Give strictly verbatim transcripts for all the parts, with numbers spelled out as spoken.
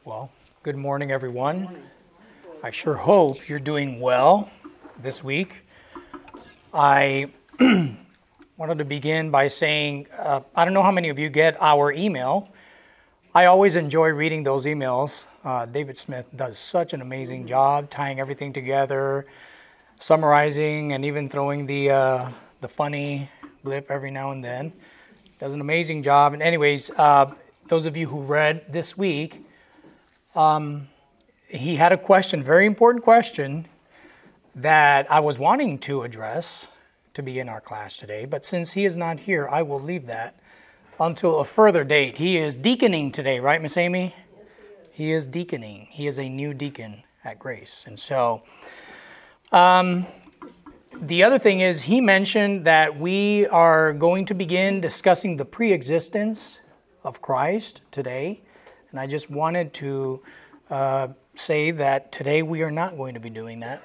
Well, good morning, everyone. I sure hope you're doing well this week. I wanted to begin by saying, uh, I don't know how many of you get our email. I always enjoy reading those emails. Uh, David Smith does such an amazing job tying everything together, summarizing, and even throwing the uh, the funny blip every now and then. Does an amazing job. And anyways, uh, those of you who read this week, Um, he had a question, very important question, that I was wanting to address to be in our class today. But since he is not here, I will leave that until a further date. He is deaconing today, right, Miss Amy? Yes, he is. He is deaconing. He is a new deacon at Grace. And so um, the other thing is he mentioned that we are going to begin discussing the pre-existence of Christ today. And I just wanted to uh, say that today we are not going to be doing that.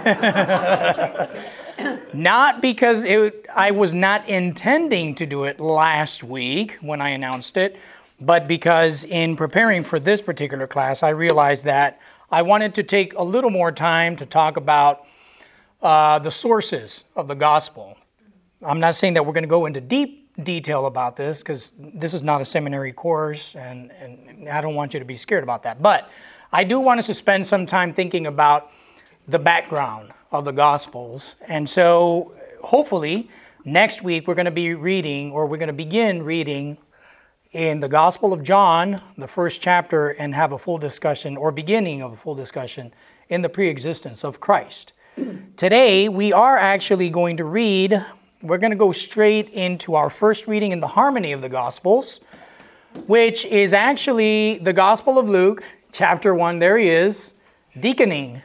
Not because it, I was not intending to do it last week when I announced it, but because in preparing for this particular class, I realized that I wanted to take a little more time to talk about uh, the sources of the gospel. I'm not saying that we're going to go into deep detail about this because this is not a seminary course and, and I don't want you to be scared about that. But I do want us to spend some time thinking about the background of the Gospels. And so hopefully next week we're going to be reading or we're going to begin reading in the Gospel of John, the first chapter, and have a full discussion or beginning of a full discussion in the pre-existence of Christ. Today we are actually going to read We're going to go straight into our first reading in the harmony of the Gospels, which is actually the Gospel of Luke, chapter one. There he is, deaconing.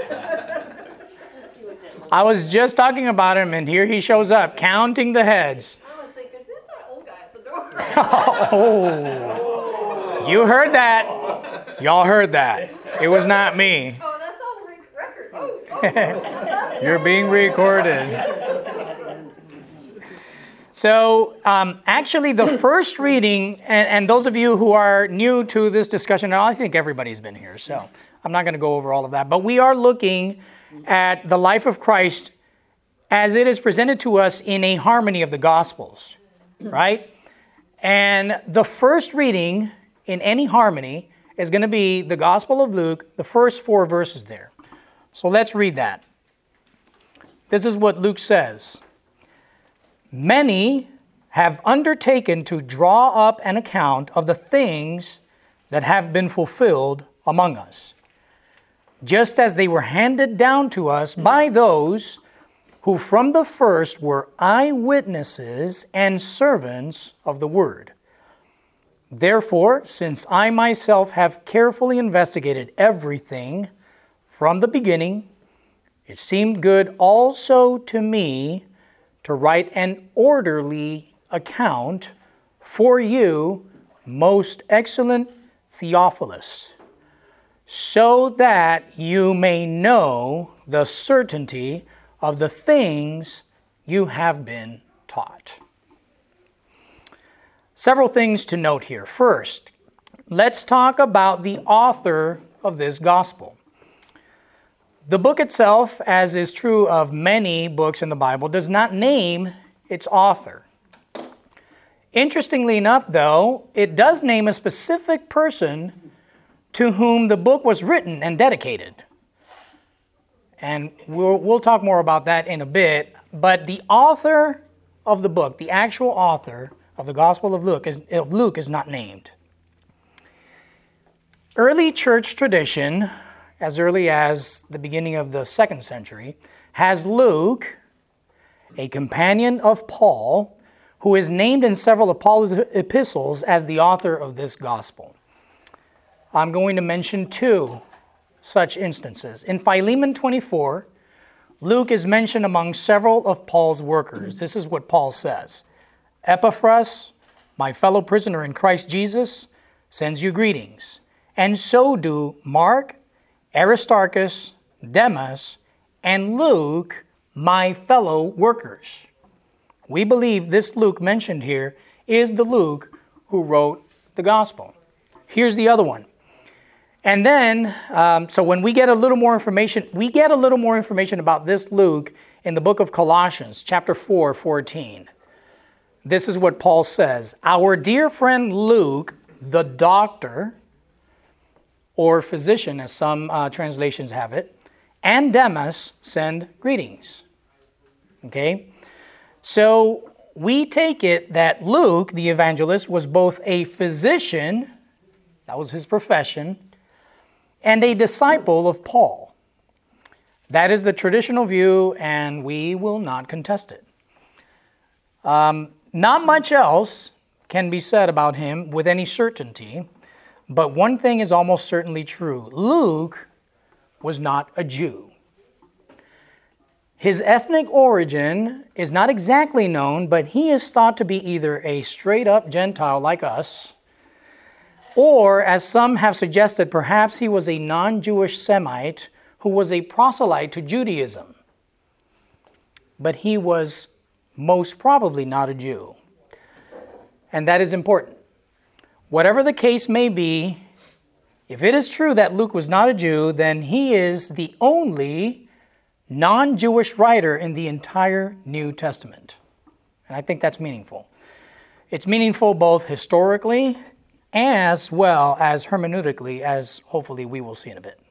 I was just talking about him, and here he shows up, counting the heads. I was thinking, who's that old guy at the door? Oh, you heard that. Y'all heard that. It was not me. Oh, that's on the re- record. Oh, oh. You're being recorded. So um, actually the first reading, and, and those of you who are new to this discussion, I think everybody's been here, so I'm not going to go over all of that. But we are looking at the life of Christ as it is presented to us in a harmony of the Gospels, right? And the first reading in any harmony is going to be the Gospel of Luke, the first four verses there. So let's read that. This is what Luke says. Many have undertaken to draw up an account of the things that have been fulfilled among us, just as they were handed down to us by those who from the first were eyewitnesses and servants of the word. Therefore, since I myself have carefully investigated everything from the beginning, it seemed good also to me to write an orderly account for you, most excellent Theophilus, so that you may know the certainty of the things you have been taught. Several things to note here. First, let's talk about the author of this gospel. The book itself, as is true of many books in the Bible, does not name its author. Interestingly enough, though, it does name a specific person to whom the book was written and dedicated. And we'll, we'll talk more about that in a bit. But the author of the book, the actual author of the Gospel of Luke, is, of Luke is not named. Early church tradition, as early as the beginning of the second century, has Luke, a companion of Paul, who is named in several of Paul's epistles as the author of this gospel. I'm going to mention two such instances. In Philemon twenty-four, Luke is mentioned among several of Paul's workers. This is what Paul says. Epaphras, my fellow prisoner in Christ Jesus, sends you greetings, and so do Mark, Aristarchus, Demas, and Luke, my fellow workers. We believe this Luke mentioned here is the Luke who wrote the gospel. Here's the other one. And then, um, so when we get a little more information, we get a little more information about this Luke in the book of Colossians, chapter four, fourteen. This is what Paul says. Our dear friend Luke, the doctor, or physician, as some uh, translations have it, and Demas send greetings. Okay? So we take it that Luke, the evangelist, was both a physician, that was his profession, and a disciple of Paul. That is the traditional view, and we will not contest it. Um, not much else can be said about him with any certainty, but one thing is almost certainly true. Luke was not a Jew. His ethnic origin is not exactly known, but he is thought to be either a straight-up Gentile like us, or, as some have suggested, perhaps he was a non-Jewish Semite who was a proselyte to Judaism. But he was most probably not a Jew. And that is important. Whatever the case may be, if it is true that Luke was not a Jew, then he is the only non-Jewish writer in the entire New Testament. And I think that's meaningful. It's meaningful both historically as well as hermeneutically, as hopefully we will see in a bit.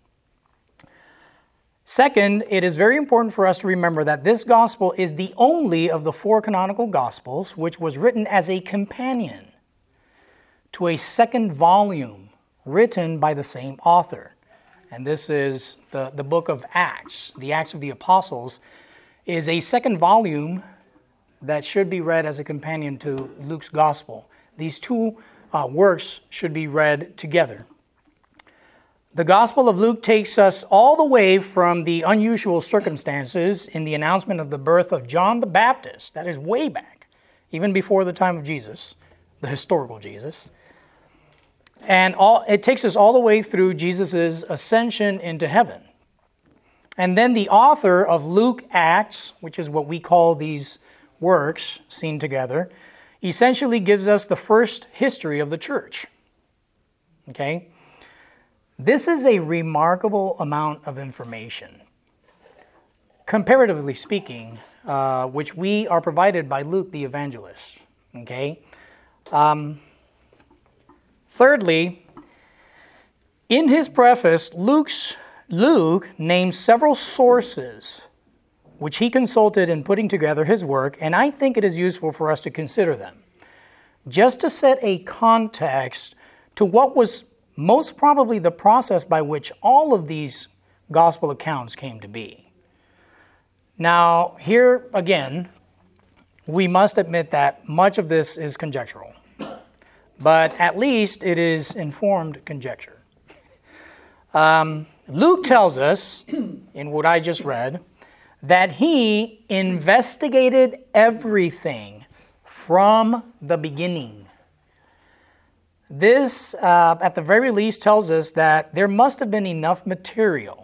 Second, it is very important for us to remember that this gospel is the only of the four canonical gospels which was written as a companion to a second volume written by the same author. And this is the, the book of Acts. The Acts of the Apostles is a second volume that should be read as a companion to Luke's gospel. These two uh, works should be read together. The Gospel of Luke takes us all the way from the unusual circumstances in the announcement of the birth of John the Baptist, that is way back, even before the time of Jesus, the historical Jesus. And all, it takes us all the way through Jesus' ascension into heaven. And then the author of Luke Acts, which is what we call these works seen together, essentially gives us the first history of the church. Okay? This is a remarkable amount of information, comparatively speaking, uh, which we are provided by Luke the evangelist. Okay? Um, thirdly, in his preface, Luke's, Luke names several sources which he consulted in putting together his work, and I think it is useful for us to consider them, just to set a context to what was most probably the process by which all of these gospel accounts came to be. Now, here again, we must admit that much of this is conjectural, but at least it is informed conjecture. Um, Luke tells us, in what I just read, that he investigated everything from the beginning. This, uh, at the very least, tells us that there must have been enough material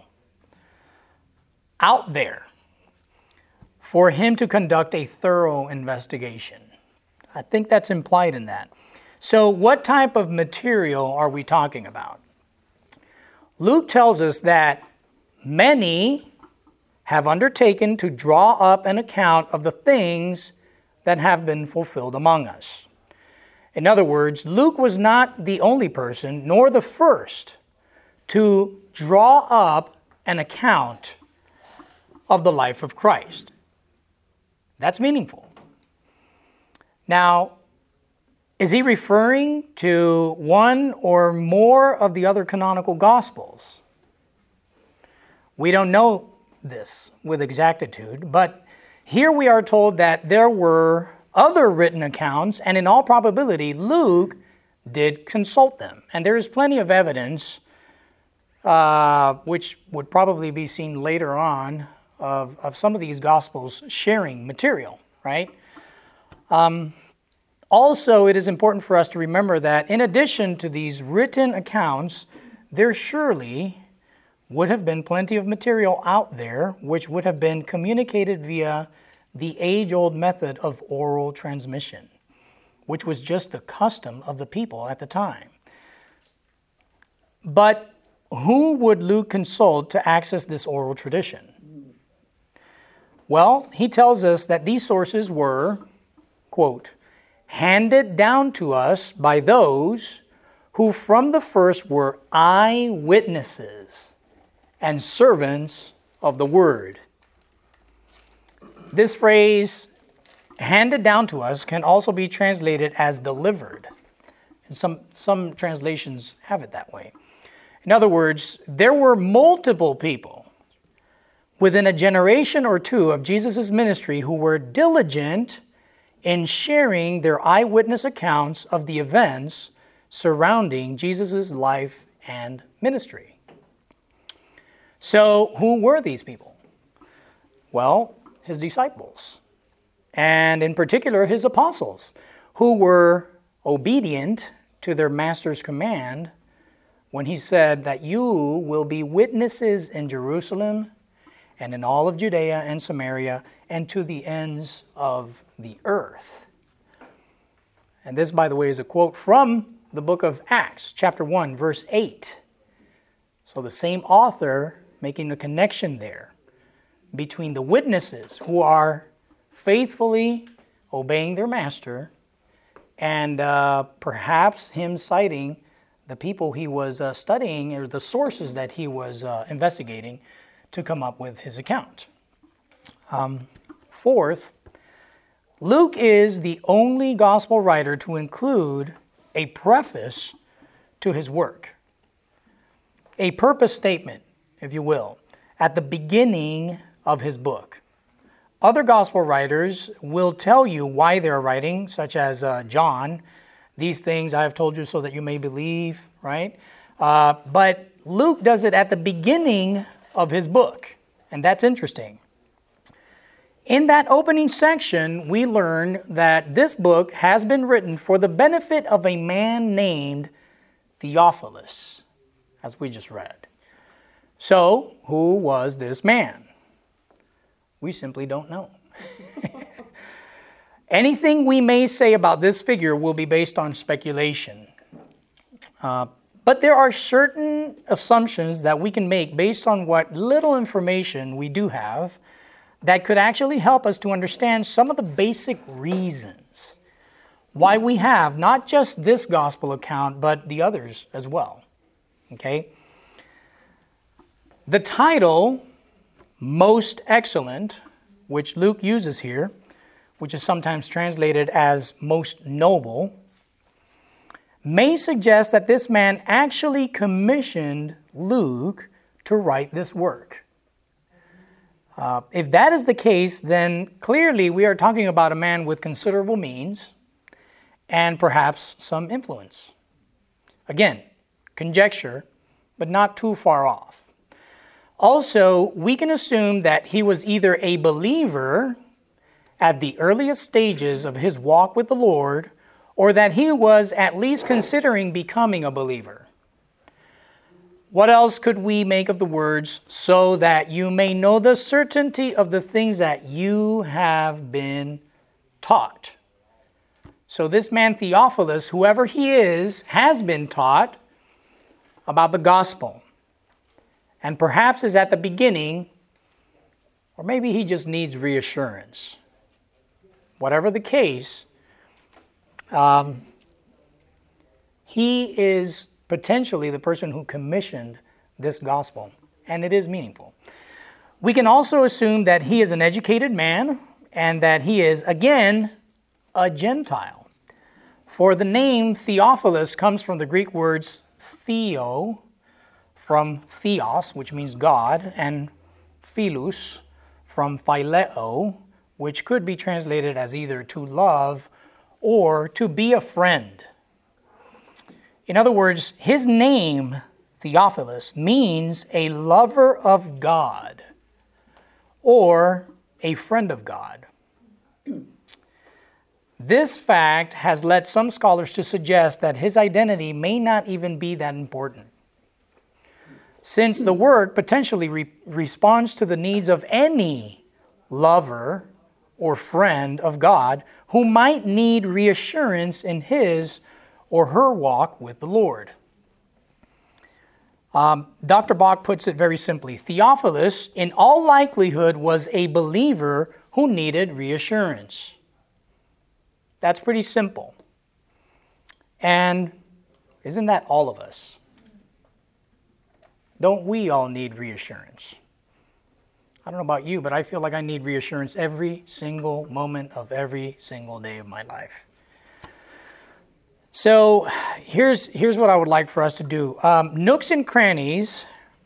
out there for him to conduct a thorough investigation. I think that's implied in that. So what type of material are we talking about? Luke tells us that many have undertaken to draw up an account of the things that have been fulfilled among us. In other words, Luke was not the only person, nor the first, to draw up an account of the life of Christ. That's meaningful. Now, is he referring to one or more of the other canonical Gospels? We don't know this with exactitude, but here we are told that there were other written accounts, and in all probability, Luke did consult them. And there is plenty of evidence, uh, which would probably be seen later on, of, of some of these Gospels sharing material, right? Um, also, it is important for us to remember that in addition to these written accounts, there surely would have been plenty of material out there which would have been communicated via the age-old method of oral transmission, which was just the custom of the people at the time. But who would Luke consult to access this oral tradition? Well, he tells us that these sources were, quote, handed down to us by those who from the first were eyewitnesses and servants of the word. This phrase, handed down to us, can also be translated as delivered. And some, some translations have it that way. In other words, there were multiple people within a generation or two of Jesus' ministry who were diligent in sharing their eyewitness accounts of the events surrounding Jesus' life and ministry. So, who were these people? Well, his disciples, and in particular his apostles, who were obedient to their master's command when he said that you will be witnesses in Jerusalem and in all of Judea and Samaria and to the ends of the earth. And this, by the way, is a quote from the book of Acts, chapter one, verse eight. So the same author making a connection there between the witnesses who are faithfully obeying their master and uh, perhaps him citing the people he was uh, studying or the sources that he was uh, investigating to come up with his account. Um, fourth, Luke is the only gospel writer to include a preface to his work, a purpose statement, if you will, at the beginning of his book. Other gospel writers will tell you why they're writing, such as uh, John. These things I have told you so that you may believe, right? Uh, but Luke does it at the beginning of his book, and that's interesting. In that opening section, we learn that this book has been written for the benefit of a man named Theophilus, as we just read. So, who was this man? We simply don't know. Anything we may say about this figure will be based on speculation. Uh, but there are certain assumptions that we can make based on what little information we do have that could actually help us to understand some of the basic reasons why we have not just this gospel account, but the others as well. Okay? The title, Most Excellent, which Luke uses here, which is sometimes translated as most noble, may suggest that this man actually commissioned Luke to write this work. Uh, if that is the case, then clearly we are talking about a man with considerable means and perhaps some influence. Again, conjecture, but not too far off. Also, we can assume that he was either a believer at the earliest stages of his walk with the Lord, or that he was at least considering becoming a believer. What else could we make of the words, so that you may know the certainty of the things that you have been taught? So this man Theophilus, whoever he is, has been taught about the gospel, and perhaps is at the beginning, or maybe he just needs reassurance. Whatever the case, um, he is potentially the person who commissioned this gospel, and it is meaningful. We can also assume that he is an educated man and that he is, again, a Gentile. For the name Theophilus comes from the Greek words theo, from theos, which means God, and philos, from phileo, which could be translated as either to love or to be a friend. In other words, his name, Theophilus, means a lover of God or a friend of God. This fact has led some scholars to suggest that his identity may not even be that important, since the work potentially re- responds to the needs of any lover or friend of God who might need reassurance in his or her walk with the Lord. Um, Doctor Bach puts it very simply. Theophilus, in all likelihood, was a believer who needed reassurance. That's pretty simple. And isn't that all of us? Don't we all need reassurance? I don't know about you, but I feel like I need reassurance every single moment of every single day of my life. So here's, here's what I would like for us to do. Um, Nooks and Crannies,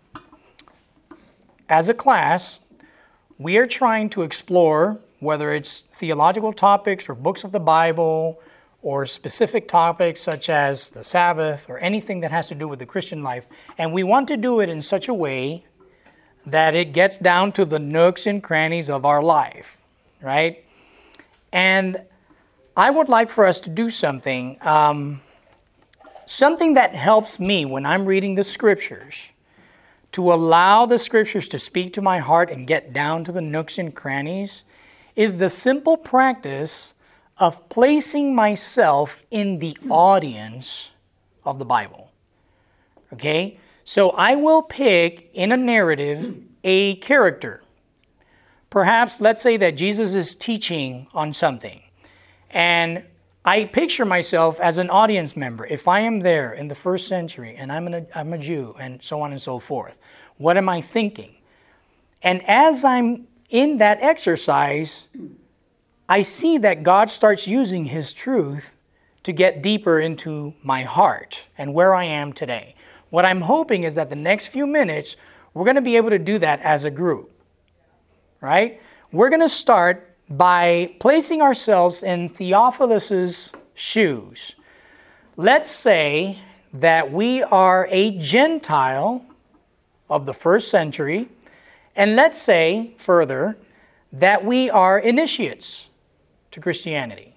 as a class, we are trying to explore whether it's theological topics or books of the Bible or specific topics such as the Sabbath or anything that has to do with the Christian life. And we want to do it in such a way that it gets down to the nooks and crannies of our life, right? And I would like for us to do something, um, something that helps me when I'm reading the Scriptures, to allow the Scriptures to speak to my heart and get down to the nooks and crannies, is the simple practice of placing myself in the audience of the Bible. Okay? So I will pick in a narrative a character. Perhaps let's say that Jesus is teaching on something. And I picture myself as an audience member. If I am there in the first century and I'm, an, I'm a Jew and so on and so forth, what am I thinking? And as I'm in that exercise, I see that God starts using His truth to get deeper into my heart and where I am today. What I'm hoping is that the next few minutes, we're going to be able to do that as a group, right? We're going to start by placing ourselves in Theophilus's shoes. Let's say that we are a Gentile of the first century, and let's say further that we are initiates to Christianity.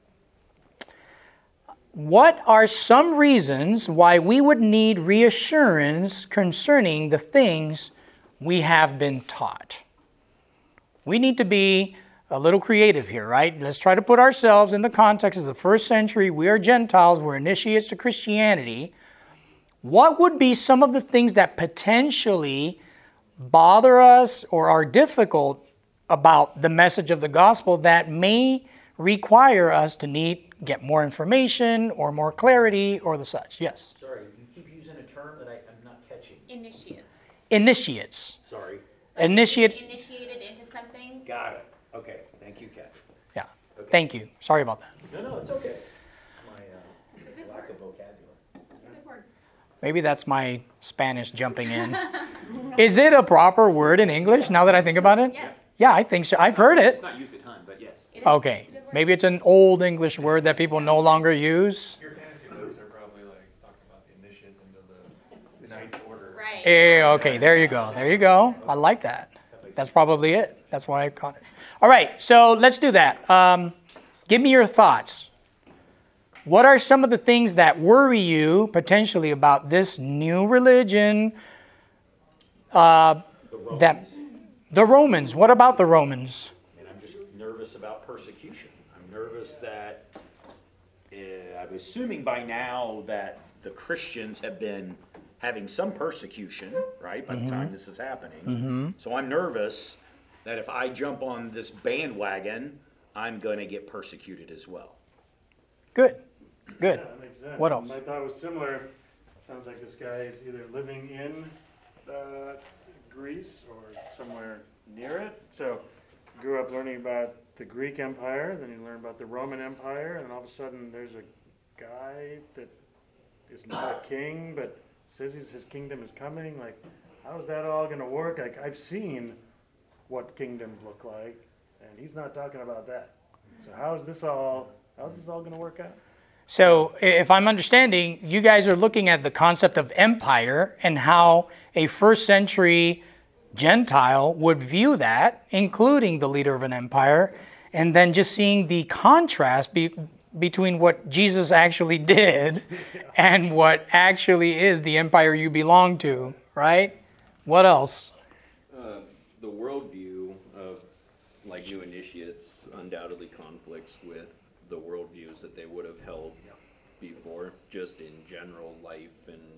What are some reasons why we would need reassurance concerning the things we have been taught? We need to be a little creative here, right? Let's try to put ourselves in the context of the first century. We are Gentiles. We're initiates to Christianity. What would be some of the things that potentially bother us or are difficult about the message of the gospel that may require us to need get more information or more clarity or the such? Yes? Sorry, you keep using a term that I, I'm not catching. Initiates. Initiates. Sorry. Initiate. Initiated into something. Got it. Okay. Thank you, Kathy. Yeah. Okay. Thank you. Sorry about that. No, no, it's okay. My It's a good uh, lack word. of vocabulary. It's a good word. Maybe that's my Spanish jumping in. Is it a proper word in English now that I think about it? Yes. Yeah, I think so. I've heard It's it. not used a ton, but yes. It is. Okay. It's a good word. Maybe it's an old English word that people no longer use. Your fantasy books are probably like talking about the initiates into the ninth order. Right. Eh, okay, there you go. There you go. I like that. That's probably it. That's why I caught it. All right, so let's do that. Um, give me your thoughts. What are some of the things that worry you potentially about this new religion? Uh, The Romans. that the Romans. What about the Romans? And I'm just nervous about persecution. I'm nervous that, uh, I'm assuming by now that the Christians have been having some persecution, right, by the time this is happening. So I'm nervous that if I jump on this bandwagon, I'm going to get persecuted as well. Good. Good. Yeah, that makes sense. What And else? My thought was similar. It sounds like this guy is either living in uh, Greece or somewhere near it. So he grew up learning about the Greek Empire, then he learned about the Roman Empire, and all of a sudden there's a guy that is not a king, but says he's, his kingdom is coming. Like, how is that all going to work? Like, I've seen what kingdoms look like, and he's not talking about that. So how is this all? How is this all going to work out? So, if I'm understanding, you guys are looking at the concept of empire and how a first century Gentile would view that, including the leader of an empire, and then just seeing the contrast be, between what Jesus actually did and what actually is the empire you belong to, right? What else? Uh, the worldview of like new initiates undoubtedly conflicts with the worldviews that they would have held before, just in general life and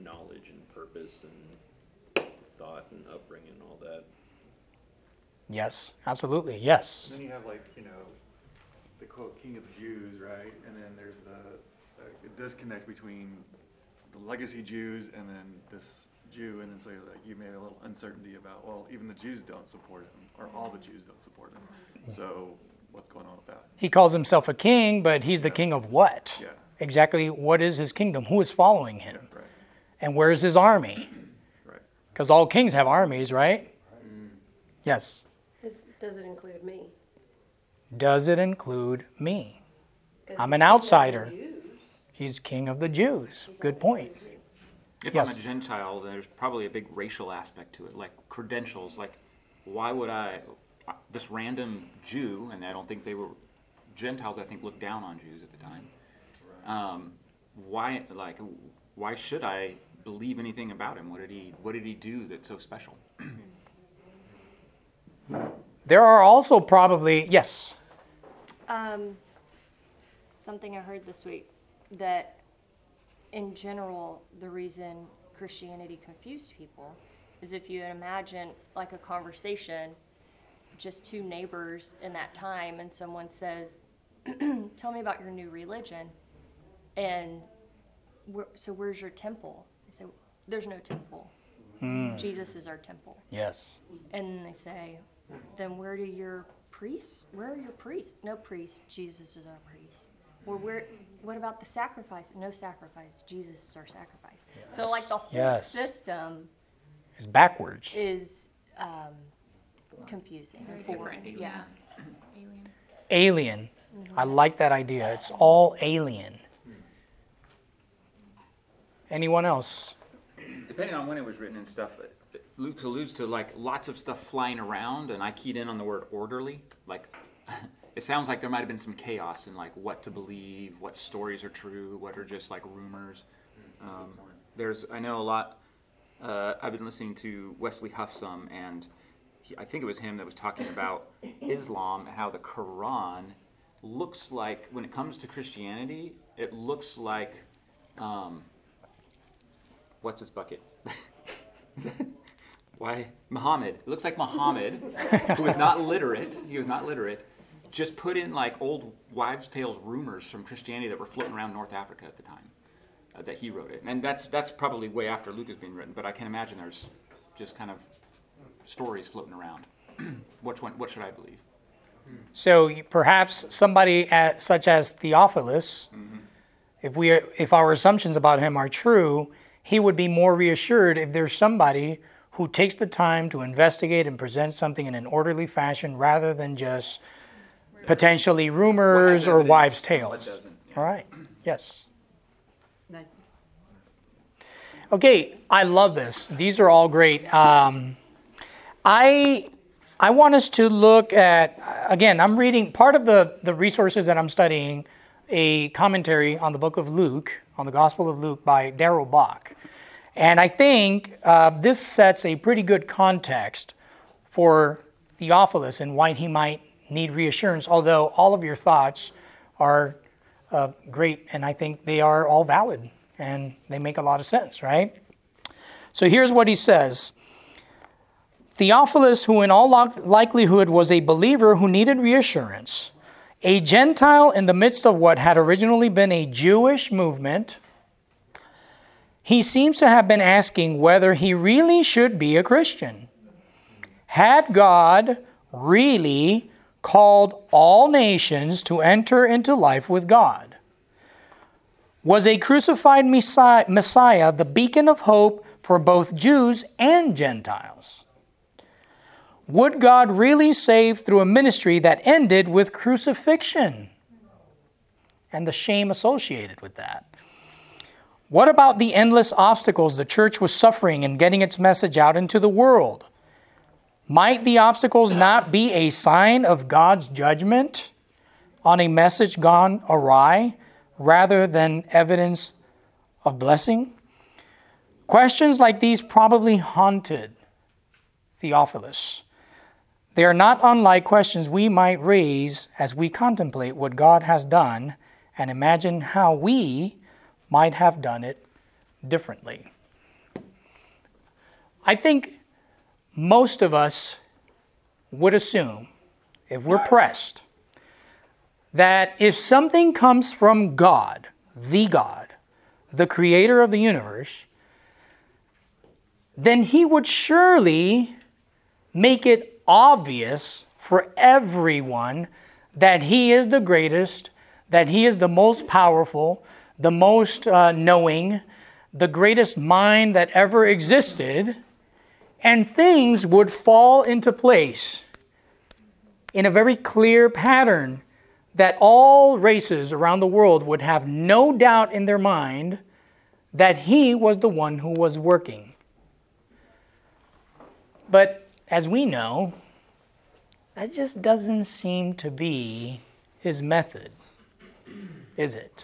knowledge and purpose and thought and upbringing and all that. Yes, absolutely, yes. And then you have like, you know, the quote, king of the Jews, right? And then there's the, uh, disconnect between the legacy Jews and then this Jew, and it's like, like you made a little uncertainty about, well, even the Jews don't support him, or all the Jews don't support him. So what's going on with that? He calls himself a king, but he's the Yeah. king of what? Yeah, Exactly what is his kingdom? Who is following him? right, And where's his army? right. Because all kings have armies, right? Yes. Does, does it include me? Does it include me? 'Cause I'm an he's outsider. Jews. He's king of the Jews. Good point. If Yes. I'm a Gentile, there's probably a big racial aspect to it, like credentials. Like, why would I, this random Jew, and I don't think they were Gentiles, I think looked down on Jews at the time. Um, why, like, why should I believe anything about him? What did he, what did he do that's so special? There are also probably, yes. Um, something I heard this week that in general, the reason Christianity confused people is if you imagine like a conversation, just two neighbors in that time, and someone says, tell me about your new religion. And where, so where's your temple? They say, there's no temple. Jesus is our temple. Yes. And then they say, then where do your priests, where are your priests? No priest, Jesus is our priest. Or where, what about the sacrifice? No sacrifice, Jesus is our sacrifice. So like the whole Yes. system It's backwards. is um, confusing. Very for- different, Yeah. Alien. Alien. I like that idea. It's all alien. Anyone else? Depending on when it was written and stuff, it- it- Luke alludes to like lots of stuff flying around, and I keyed in on the word orderly. Like, it sounds like there might have been some chaos in like what to believe, what stories are true, what are just like rumors. Um, there's, I know a lot. Uh, I've been listening to Wesley Huff some, and he, I think it was him that was talking about Islam and how the Quran looks like, when it comes to Christianity, it looks like, um, what's his bucket? Why? Muhammad. It looks like Muhammad, who was not literate, he was not literate, just put in like old wives' tales rumors from Christianity that were floating around North Africa at the time, uh, that he wrote it. And that's that's probably way after Luke has been written, but I can imagine there's just kind of stories floating around. Which one, what should I believe? So you- perhaps somebody at, such as Theophilus, if we if our assumptions about him are true, he would be more reassured if there's somebody who takes the time to investigate and present something in an orderly fashion rather than just potentially rumors or Evidence, wives' What tales. doesn't? All right. Yes. Okay, I love this. These are all great. Um, I I want us to look at, again, I'm reading part of the, the resources that I'm studying, a commentary on the book of Luke, on the Gospel of Luke by Darrell Bach. And I think uh, this sets a pretty good context for Theophilus and why he might need reassurance, although all of your thoughts are uh, great, and I think they are all valid, and they make a lot of sense, right? So here's what he says. Theophilus, who in all likelihood was a believer who needed reassurance, a Gentile in the midst of what had originally been a Jewish movement, he seems to have been asking whether he really should be a Christian. Had God really called all nations to enter into life with God? Was a crucified Messiah, Messiah the beacon of hope for both Jews and Gentiles? Would God really save through a ministry that ended with crucifixion and the shame associated with that? What about the endless obstacles the church was suffering in getting its message out into the world? Might the obstacles not be a sign of God's judgment on a message gone awry rather than evidence of blessing? Questions like these probably haunted Theophilus. They are not unlike questions we might raise as we contemplate what God has done and imagine how we might have done it differently. I think most of us would assume, if we're pressed, that if something comes from God, the God, the creator of the universe, then he would surely make it obvious for everyone that he is the greatest, that he is the most powerful, the most uh, knowing, the greatest mind that ever existed, and things would fall into place in a very clear pattern that all races around the world would have no doubt in their mind that he was the one who was working. But as we know, that just doesn't seem to be his method, is it?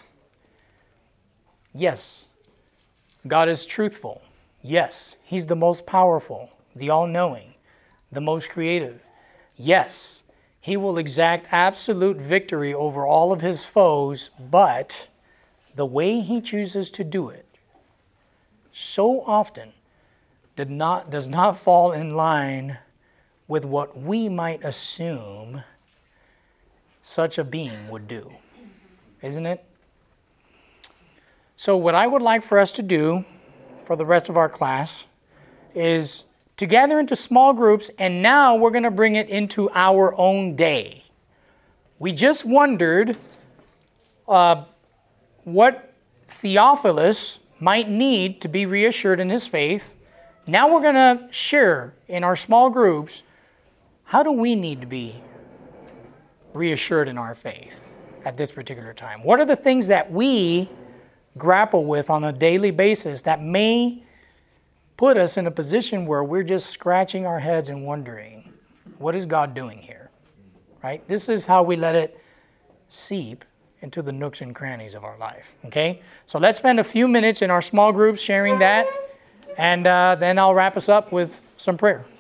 Yes, God is truthful. Yes, he's the most powerful, the all-knowing, the most creative. Yes, he will exact absolute victory over all of his foes, but the way he chooses to do it so often did not, does not fall in line with what we might assume such a being would do. Isn't it? So what I would like for us to do for the rest of our class is to gather into small groups, and now we're going to bring it into our own day. We just wondered uh, what Theophilus might need to be reassured in his faith. Now we're going to share in our small groups, how do we need to be reassured in our faith at this particular time? What are the things that we grapple with on a daily basis that may put us in a position where we're just scratching our heads and wondering, what is God doing here? Right? This is how we let it seep into the nooks and crannies of our life. Okay? So let's spend a few minutes in our small groups sharing that, and uh, then I'll wrap us up with some prayer.